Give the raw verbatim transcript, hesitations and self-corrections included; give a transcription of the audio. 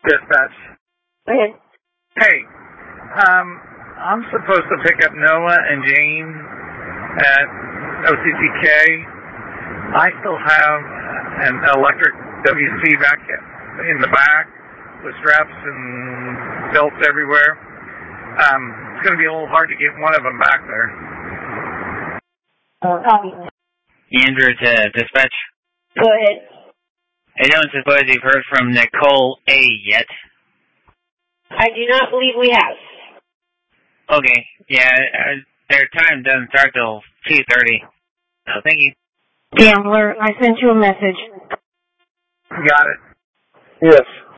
Dispatch. Okay. Hey, um, I'm supposed to pick up Noah and Jane at O C C K. I still have an electric W C back in the back with straps and belts everywhere. Um, it's going to be a little hard to get one of them back there. Uh, copy. Andrew to dispatch. Go ahead. I don't suppose you've heard from Nicole A. yet. I do not believe we have. Okay, yeah, uh, their time doesn't start till two thirty. So thank you. Gambler, I sent you a message. Got it. Yes.